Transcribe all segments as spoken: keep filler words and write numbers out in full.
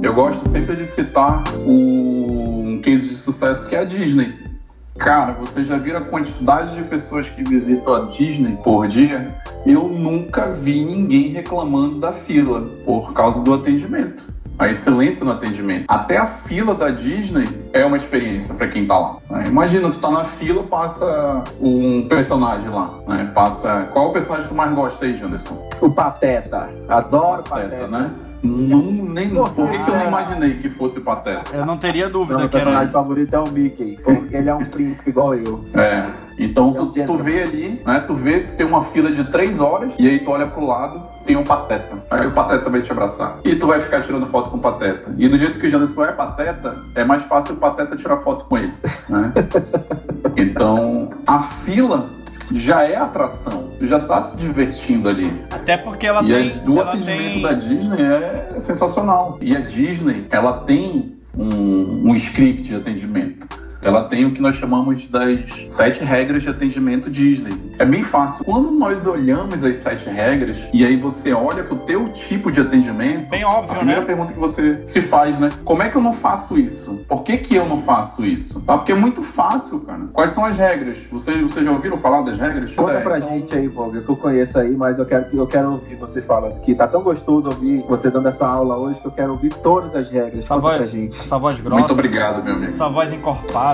Eu gosto sempre de citar o, um case de sucesso que é a Disney. Cara, você já viu a quantidade de pessoas que visitam a Disney por dia? Eu nunca vi ninguém reclamando da fila por causa do atendimento. A excelência no atendimento. Até a fila da Disney é uma experiência para quem tá lá. Né? Imagina, tu tá na fila, passa um personagem lá. Né? Passa... Qual é o personagem que tu mais gosta aí, Janderson? O Pateta. Adoro Pateta, Pateta. né? Não, nem, por que, que eu não imaginei que fosse Pateta? Eu não teria dúvida Não, que era meu personagem isso. favorito é o Mickey, porque ele é um príncipe igual eu. É, então tu, tu vê ali, né? Tu vê que tem uma fila de três horas e aí tu olha pro lado, tem um Pateta. Aí o Pateta vai te abraçar. E tu vai ficar tirando foto com o Pateta. E do jeito que o Janderson é Pateta, é mais fácil o Pateta tirar foto com ele. Né? Então, a fila já é atração, já tá se divertindo ali. Até porque ela e tem... E o ela atendimento tem... da Disney é sensacional. E a Disney, ela tem um, um script de atendimento. Ela tem o que nós chamamos das sete regras de atendimento Disney. É bem fácil. Quando nós olhamos as sete regras e aí você olha pro teu tipo de atendimento, bem óbvio, a primeira né? pergunta que você se faz, né? Como é que eu não faço isso? Por que que eu não faço isso? Ah, porque é muito fácil, cara. Quais são as regras? Vocês, vocês já ouviram falar das regras? Conta é, pra então... gente aí, Voga, que eu conheço aí, mas eu quero, eu quero ouvir você falando, que tá tão gostoso ouvir você dando essa aula hoje, que eu quero ouvir todas as regras. Essa Conta voz, pra gente. Essa voz grossa. Muito obrigado, meu amigo. Essa voz encorpada.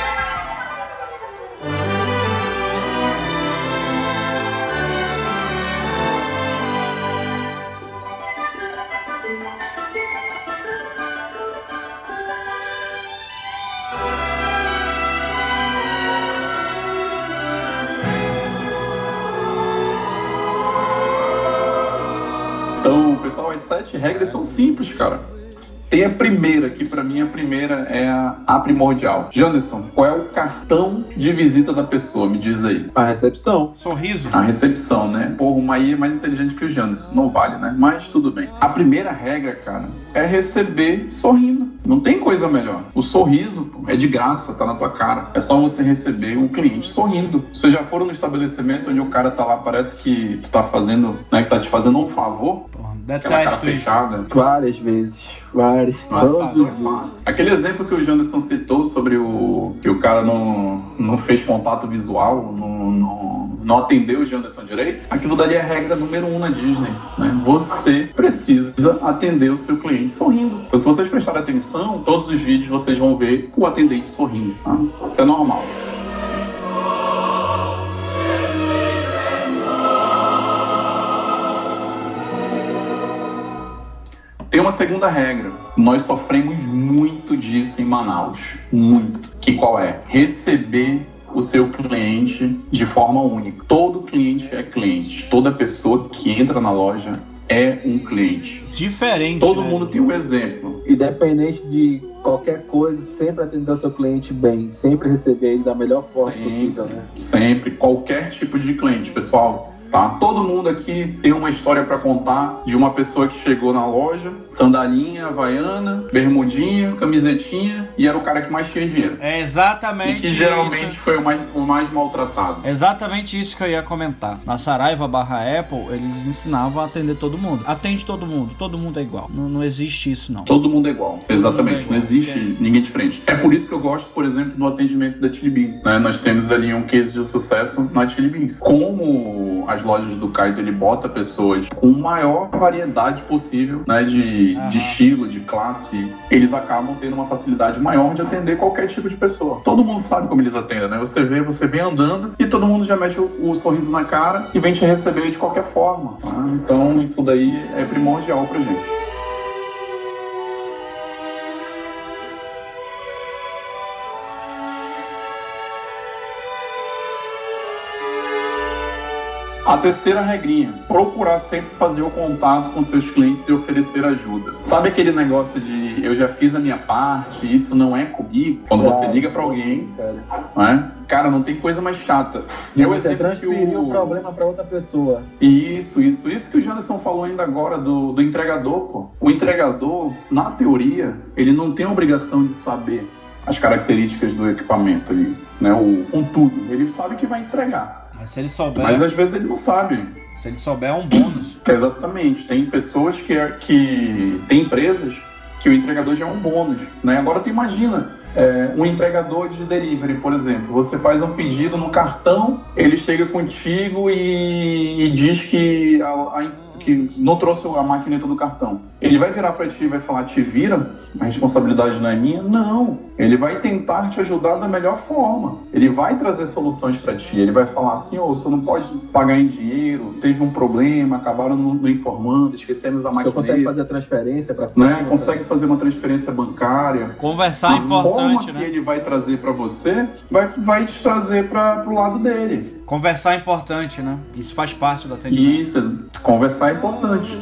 Então, pessoal, as sete regras são simples, cara. Tem a primeira, que pra mim a primeira é a, a primordial. Janderson, qual é o cartão de visita da pessoa? Me diz aí. A recepção. Sorriso. A recepção, né? Porra, o Maí é mais inteligente que o Janderson. Não vale, né? Mas tudo bem. A primeira regra, cara, é receber sorrindo. Não tem coisa melhor. O sorriso, pô, é de graça, tá na tua cara. É só você receber um cliente sorrindo. Vocês já foram no estabelecimento onde o cara tá lá, parece que tu tá fazendo, né? Que tá te fazendo um favor? Porra, Aquela cara detesto isso. fechada. Várias vezes. Várias. Ah, Todos tá, os não é dias. fácil. Aquele exemplo que o Janderson citou sobre o que o cara não, não fez contato visual, não, não, não atendeu o Janderson direito, aquilo dali é a regra número um na Disney. Né? Você precisa atender o seu cliente sorrindo. Então, se vocês prestarem atenção, todos os vídeos vocês vão ver o atendente sorrindo. Tá? Isso é normal. Tem uma segunda regra. Nós sofremos muito disso em Manaus. Muito. Que qual é? Receber o seu cliente de forma única. Todo cliente é cliente. Toda pessoa que entra na loja é um cliente. Diferente, Todo né? mundo tem um exemplo. Independente de qualquer coisa, sempre atender o seu cliente bem. Sempre receber ele da melhor forma Sempre, possível, né? sempre. Qualquer tipo de cliente, pessoal. Tá? Todo mundo aqui tem uma história para contar de uma pessoa que chegou na loja, sandalinha, havaiana, bermudinha, camisetinha, e era o cara que mais tinha dinheiro. É exatamente E que geralmente isso. foi o mais, o mais maltratado. Exatamente isso que eu ia comentar. Na Saraiva barra Apple, eles ensinavam a atender todo mundo. Atende todo mundo, todo mundo é igual. Não, não existe isso, não. Todo mundo é igual. Exatamente. é igual. Não existe É. ninguém diferente. É por isso que eu gosto, por exemplo, do atendimento da Chili Beans. Né? Nós temos ali um case de sucesso na Chili Beans. Como as lojas do Caio, ele bota pessoas com maior variedade possível, né, de, de estilo, de classe, eles acabam tendo uma facilidade maior de atender qualquer tipo de pessoa. Todo mundo sabe como eles atendem, né? Você vê, você vem andando e todo mundo já mete o, o sorriso na cara e vem te receber de qualquer forma. Tá? Então isso daí é primordial pra gente. A terceira regrinha, procurar sempre fazer o contato com seus clientes e oferecer ajuda. Sabe aquele negócio de eu já fiz a minha parte, isso não é comigo? Quando Claro. você liga pra alguém, Cara, né? Cara, não tem coisa mais chata. e É o você exemplo que transferiu o... o problema pra outra pessoa. Isso, isso. Isso que o Janderson falou ainda agora do, do entregador, pô. O entregador, na teoria, ele não tem a obrigação de saber as características do equipamento ali, né? O, com tudo. Ele sabe que vai entregar. Mas se ele souber, Mas às vezes ele não sabe. se ele souber é um bônus. Exatamente. Tem pessoas que, que tem empresas que o entregador já é um bônus, né? Agora tu imagina, é, um entregador de delivery, por exemplo, você faz um pedido no cartão, ele chega contigo e, e diz que, a, a, que não trouxe a maquineta do cartão. Ele vai virar para ti e vai falar, te vira? A responsabilidade não é minha? Não. Ele vai tentar te ajudar da melhor forma. Ele vai trazer soluções para ti. Ele vai falar assim, ô, oh, você não pode pagar em dinheiro, teve um problema, acabaram não informando, esquecemos a maquineta. Você consegue fazer a transferência para ti? Né? Consegue fazer uma transferência bancária. Conversar é importante, né? A forma né? que ele vai trazer para você, vai, vai te trazer para o lado dele. Conversar é importante, né? Isso faz parte do atendimento. Isso, conversar é importante.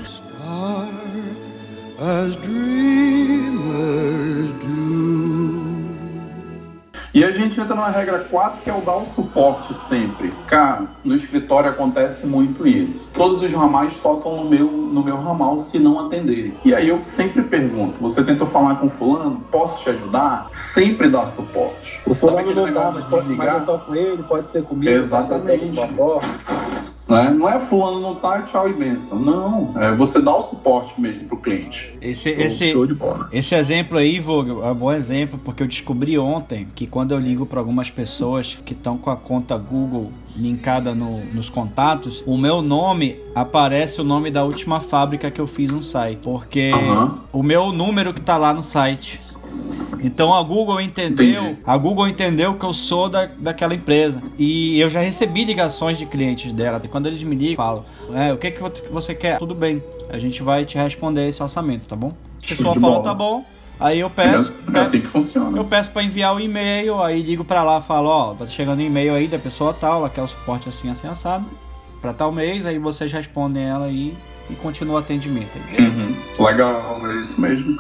As dreamers do. E a gente entra na regra quatro, que é o dar o suporte sempre. Cara, no escritório acontece muito isso. Todos os ramais tocam no meu, no meu ramal se não atenderem. E aí eu sempre pergunto, você tentou falar com fulano? Posso te ajudar? Sempre dá suporte. O fulano não dá, mas, pode, mas é só com ele, pode ser comigo. Exatamente. Né? Não é fulano não tá, tchau e benção. Não, é você dá o suporte mesmo pro cliente. Esse, esse, esse exemplo aí, Vogel, é um bom exemplo, porque eu descobri ontem que quando eu ligo para algumas pessoas que estão com a conta Google linkada no, nos contatos, o meu nome aparece o nome da última fábrica que eu fiz no site, porque uhum. o meu número que tá lá no site. Então a Google entendeu, Entendi. a Google entendeu que eu sou da, daquela empresa. E eu já recebi ligações de clientes dela. E quando eles me ligam, falam, é, o que, que você quer? Tudo bem, a gente vai te responder esse orçamento, tá bom? A pessoa fala, tá bom. Aí eu peço, é assim que funciona. Eu peço para enviar o e-mail, aí ligo para lá, falo, ó, tá chegando um e-mail aí da pessoa tal, ela quer o suporte assim, assim, assado, para tal mês, aí vocês respondem ela aí e continua o atendimento. Aí, uhum. Legal, é isso mesmo.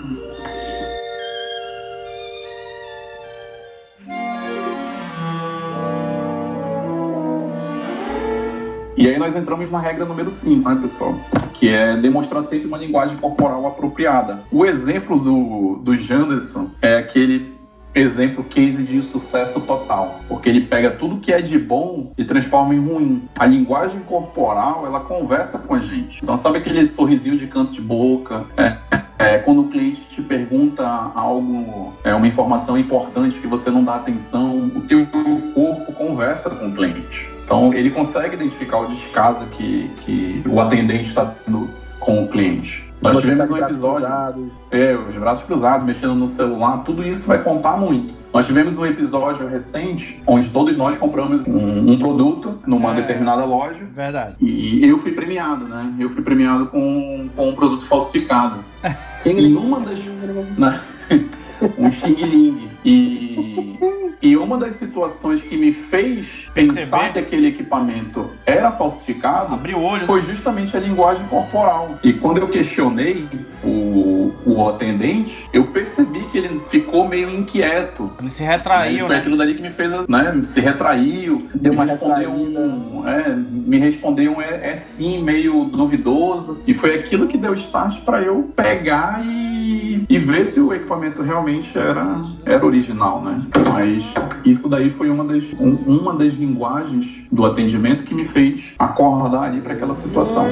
E aí nós entramos na regra número cinco, né, pessoal? Que é demonstrar sempre uma linguagem corporal apropriada. O exemplo do, do Janderson é aquele exemplo case de sucesso total. Porque ele pega tudo que é de bom e transforma em ruim. A linguagem corporal, ela conversa com a gente. Então sabe aquele sorrisinho de canto de boca? É, é, quando o cliente te pergunta algo, é, uma informação importante que você não dá atenção, o teu corpo conversa com o cliente. Então, ele consegue identificar o descaso que, que o atendente está tendo com o cliente. Nós tivemos um episódio... É, os braços cruzados, mexendo no celular, tudo isso vai contar muito. Nós tivemos um episódio recente, onde todos nós compramos um, um produto numa é, determinada loja. Verdade. E eu fui premiado, né? Eu fui premiado com, com um produto falsificado. Em uma das... Na, um xing-ling. E... E uma das situações que me fez pensar Perceber. que aquele equipamento era falsificado Abriu o olho, foi justamente a linguagem corporal. E quando eu questionei o, o atendente, eu percebi que ele ficou meio inquieto. Ele se retraiu, né? Foi né? aquilo dali que me fez, né? Se retraiu, Deu me respondeu um, é, me respondeu um é, é sim, meio duvidoso. E foi aquilo que deu start para eu pegar e, e ver se o equipamento realmente era, era original, né? Mas isso daí foi uma das, um, uma das linguagens do atendimento que me fez acordar ali para aquela situação.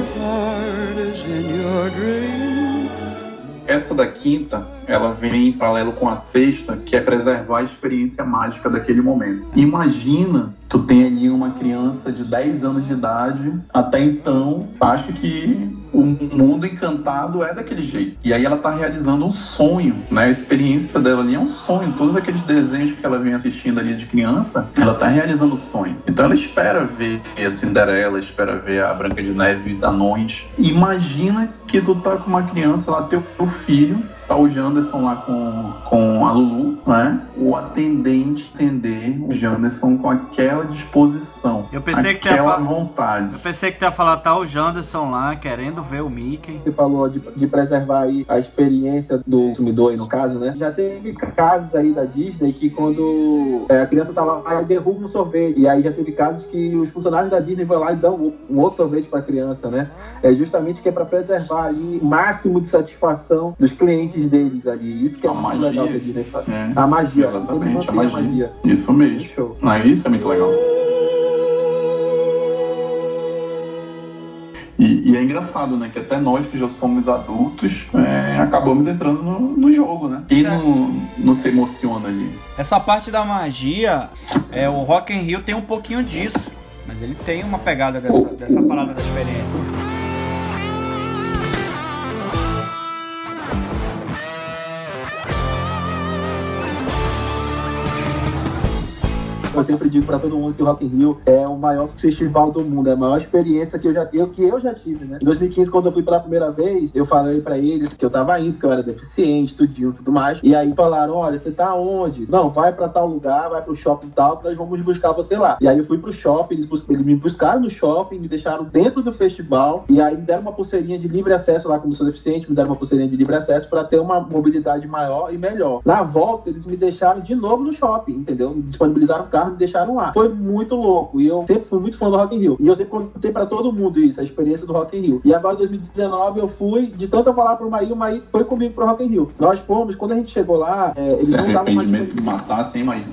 Essa da quinta, ela vem em paralelo com a sexta, que é preservar a experiência mágica daquele momento. Imagina, tu tem ali uma criança de dez anos de idade, até então, acho que o mundo encantado é daquele jeito. E aí ela tá realizando um sonho, né? A experiência dela ali é um sonho. Todos aqueles desenhos que ela vem assistindo ali de criança, ela tá realizando o sonho. Então ela espera ver a Cinderela, espera ver a Branca de Neve e os anões. Imagina que tu tá com uma criança lá, teu filho, tá o Janderson lá com, com a Lulu, né? O atendente entender o Janderson com aquela disposição, eu pensei aquela que vontade. Eu pensei que tu ia falar, tá o Janderson lá querendo ver o Mickey. Você falou de, de preservar aí a experiência do consumidor aí no caso, né? Já teve casos aí da Disney que quando é, a criança tá lá e derruba um sorvete, e aí já teve casos que os funcionários da Disney vão lá e dão um outro sorvete pra criança, né? É justamente que é pra preservar ali o máximo de satisfação dos clientes deles ali. Isso que é a muito magia. legal que a Disney faz. É, a magia. Exatamente, a magia. a magia. Isso mesmo. Show. Não, isso é muito legal. E, E, e é engraçado, né? Que até nós que já somos adultos é, acabamos entrando no, no jogo, né? Quem não, não se emociona ali? Essa parte da magia, é, o Rock in Rio tem um pouquinho disso, mas ele tem uma pegada dessa, dessa parada da experiência. Eu sempre digo pra todo mundo que o Rock in Rio é o maior festival do mundo, é a maior experiência que eu já, eu, que eu já tive, né? Em dois mil e quinze, quando eu fui pela primeira vez, eu falei pra eles que eu tava indo, que eu era deficiente, tudinho, tudo mais. E aí falaram, olha, você tá onde? Não, vai pra tal lugar, vai pro shopping tal, que nós vamos buscar você lá. E aí eu fui pro shopping, eles, bus- eles me buscaram no shopping, me deixaram dentro do festival, e aí me deram uma pulseirinha de livre acesso lá, como sou deficiente, me deram uma pulseirinha de livre acesso pra ter uma mobilidade maior e melhor. Na volta, eles me deixaram de novo no shopping, entendeu? Me disponibilizaram o carro, me deixaram lá. Foi muito louco. E eu sempre fui muito fã do Rock in Rio. E eu sempre contei pra todo mundo isso, a experiência do Rock in Rio. E agora, em dois mil e dezenove, eu fui, de tanto eu falar pro Maí, o Maí foi comigo pro Rock in Rio. Nós fomos, quando a gente chegou lá, é, eles Se não davam mais... arrependimento de matar sem mais.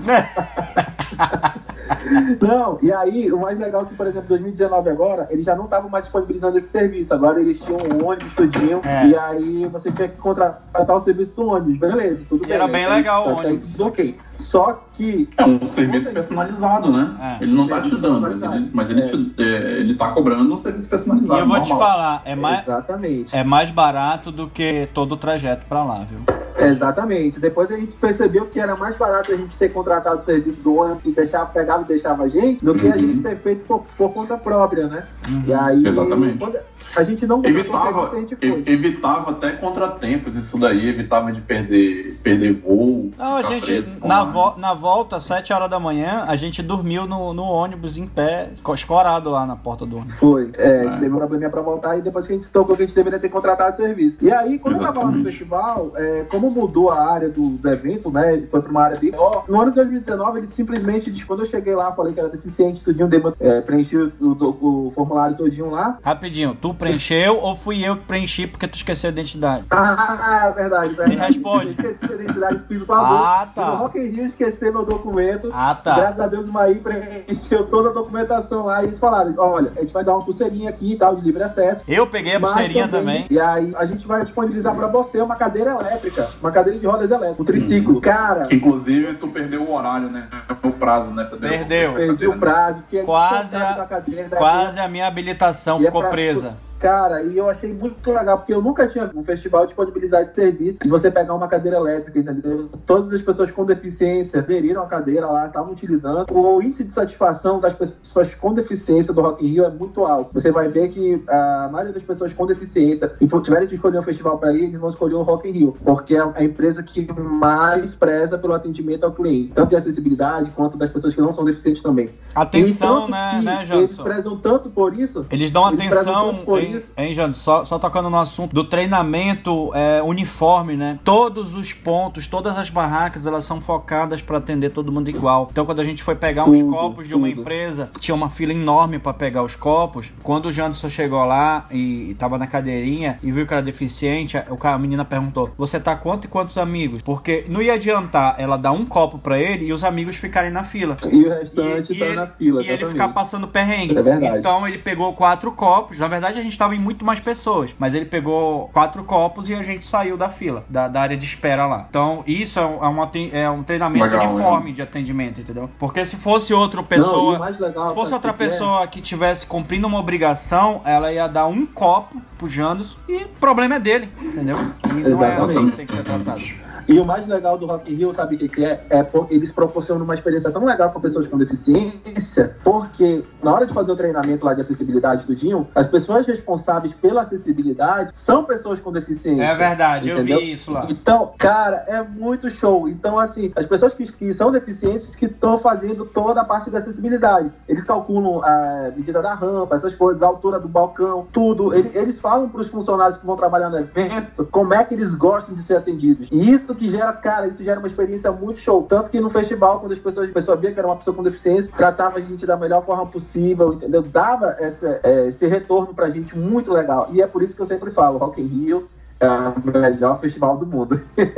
Não, e aí, o mais legal é que, por exemplo, em dois mil e dezenove agora, eles já não estavam mais disponibilizando esse serviço. Agora eles tinham um ônibus tudinho, É. e aí você tinha que contratar o serviço do ônibus. Beleza, tudo E bem. era bem Aí, legal o até aí ônibus. tudo ok. Só que... É um serviço personalizado, né? É. Ele não tá te Serviço dando, mas ele, mas ele, É. te- é, ele tá cobrando um serviço E personalizado. eu vou te normal. falar, é mais, Exatamente. é mais barato do que todo o trajeto pra lá, viu? Exatamente. Depois a gente percebeu que era mais barato a gente ter contratado o serviço do ônibus que deixava, pegava e deixava a gente, do que a Uhum. gente ter feito por, por conta própria, né? Uhum. E aí, Exatamente. quando a gente não contratou o Evitava, serviço, a gente foi. e- evitava até contratempos, isso daí, evitava de perder, perder voo. Não, a ficar gente, preso com na, a- vo- na volta, sete horas da manhã, a gente dormiu no, no ônibus em pé, escorado lá na porta do ônibus. Foi. É, a gente É. teve um probleminha pra voltar e depois que a gente tocou que a gente deveria ter contratado o serviço. E aí, quando eu tava lá no Exatamente. festival, é, como mudou a área do, do evento, né? Foi pra uma área bem maior. No ano de dois mil e dezenove, ele simplesmente disse, quando eu cheguei lá, falei que era deficiente, tudinho, dei uma- é, preenchi o, o- o formulário todinho lá. Rapidinho, tu preencheu ou fui eu que preenchi porque tu esqueceu a identidade? Ah, verdade, verdade. Me responde. Eu esqueci a identidade, fiz o favor. Ah, tá. No Rock in Rio, esqueci meu documento. Ah, tá. Graças a Deus, o Maí preencheu toda a documentação lá e eles falaram, olha, a gente vai dar uma pulseirinha aqui e tal, de livre acesso. Eu peguei a Mas pulseirinha também. E aí, a gente vai disponibilizar pra você uma cadeira elétrica, uma cadeira de rodas elétricas, um triciclo. Cara, Inclusive, tu perdeu o horário, né? O prazo, né? pra devolver Perdeu. essa perdi cadeira, o prazo, porque Quase a gente a- não sabe da cadeira, da Quase a minha habilitação E é ficou pra- presa. Cara, e eu achei muito legal, porque eu nunca tinha um festival disponibilizar esse serviço de você pegar uma cadeira elétrica, entendeu? Todas as pessoas com deficiência aderiram à cadeira lá, estavam utilizando. O índice de satisfação das pessoas com deficiência do Rock in Rio é muito alto. Você vai ver que a maioria das pessoas com deficiência, se for, tiverem que escolher um festival para ir, eles vão escolher o Rock in Rio, porque é a empresa que mais preza pelo atendimento ao cliente, tanto de acessibilidade quanto das pessoas que não são deficientes também. Atenção, E tanto né, que né, eles Jadson? prezam tanto por isso. Eles dão Eles prezam atenção, tanto por hein, isso. hein Jano? Só, só tocando no assunto do treinamento é, uniforme, né? Todos os pontos, todas as barracas, elas são focadas para atender todo mundo igual. Então, quando a gente foi pegar uns Tudo, copos de uma tudo. empresa, tinha uma fila enorme para pegar os copos. Quando o Janderson chegou lá e, e tava na cadeirinha e viu que era deficiente, a, o cara- a menina perguntou: você tá quanto e quantos amigos? Porque não ia adiantar ela dar um copo para ele e os amigos ficarem na fila. E o restante E- e tá ele- na fila, E ele exatamente. ficar passando perrengue. É verdade. Então ele pegou quatro copos. Na verdade, a gente tava em muito mais pessoas. Mas ele pegou quatro copos e a gente saiu da fila, da, da área de espera lá. Então, isso é um, é um, aten- é um treinamento Legal, uniforme de atendimento, entendeu? Porque se fosse outra Não, e pessoa. o mais legal, Se fosse sabe outra o que que é? pessoa que tivesse cumprindo uma obrigação, ela ia dar um copo pro Janderson e o problema é dele, entendeu? E não é assim Exatamente. que tem que ser tratado. E o mais legal do Rock in Rio, sabe o que, que é? É por- eles proporcionam uma experiência tão legal para pessoas com deficiência, porque na hora de fazer o treinamento lá de acessibilidade do Dinho, as pessoas responsáveis pela acessibilidade são pessoas com deficiência. É verdade, entendeu? eu vi isso lá. Então, cara, é muito show. Então, assim, as pessoas que, que são deficientes que estão fazendo toda a parte da acessibilidade. Eles calculam a medida da rampa, essas coisas, a altura do balcão, tudo. Eles, eles falam para os funcionários que vão trabalhar no evento como é que eles gostam de ser atendidos. E isso que gera, cara, isso gera uma experiência muito show. Tanto que no festival, quando as pessoas, a pessoa via que era uma pessoa com deficiência, tratava a gente da melhor forma possível, entendeu? Dava essa, é, esse retorno pra gente muito legal. E é por isso que eu sempre falo, Rock in Rio é o melhor festival do mundo.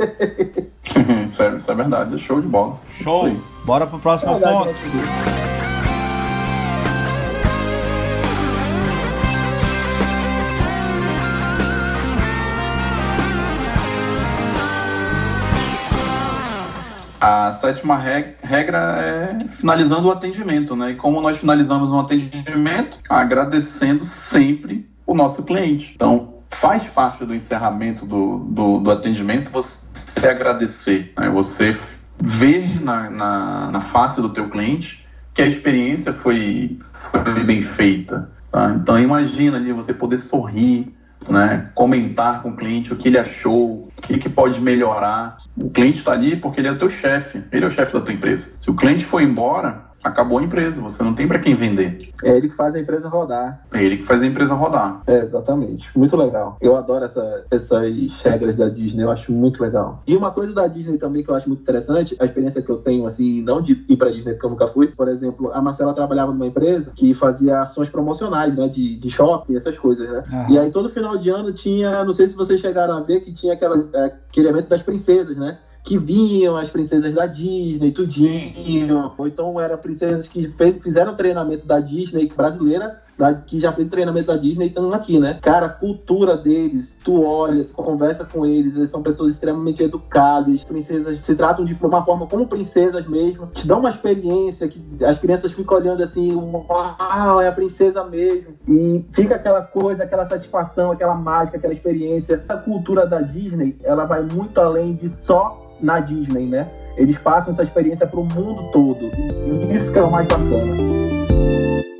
isso, é, isso é verdade, é show de bola. Show! Isso aí. Bora pro próximo É verdade, ponto. né, Felipe? A sétima regra é finalizando o atendimento, né? E como nós finalizamos um atendimento? Agradecendo sempre o nosso cliente. Então, faz parte do encerramento do, do, do atendimento você agradecer, né? Você ver na, na, na face do teu cliente que a experiência foi, foi bem feita. Tá? Então, imagina ali você poder sorrir, né? Comentar com o cliente o que ele achou, o que, que pode melhorar. O cliente está ali porque ele é o teu chefe, ele é o chefe da tua empresa. Se o cliente for embora, acabou a empresa, você não tem para quem vender. É ele que faz a empresa rodar. É ele que faz a empresa rodar. É, exatamente. Muito legal. Eu adoro essa, essas regras da Disney, eu acho muito legal. E uma coisa da Disney também que eu acho muito interessante, a experiência que eu tenho, assim, não de ir pra Disney porque eu nunca fui, por exemplo, a Marcela trabalhava numa empresa que fazia ações promocionais, né, de, de shopping, essas coisas, né? Ah. E aí todo final de ano tinha, não sei se vocês chegaram a ver, que tinha aquela, aquele evento das princesas, né? Que vinham as princesas da Disney, tudinho. Ou então eram princesas que fez, fizeram treinamento da Disney, brasileira, da, que já fez treinamento da Disney e estão aqui, né? Cara, a cultura deles, tu olha, tu conversa com eles, eles são pessoas extremamente educadas, as princesas se tratam de uma forma como princesas mesmo, te dão uma experiência que as crianças ficam olhando assim, uau, é a princesa mesmo. E fica aquela coisa, aquela satisfação, aquela mágica, aquela experiência. A cultura da Disney, ela vai muito além de só na Disney, né? Eles passam essa experiência para o mundo todo. E isso que é o mais bacana.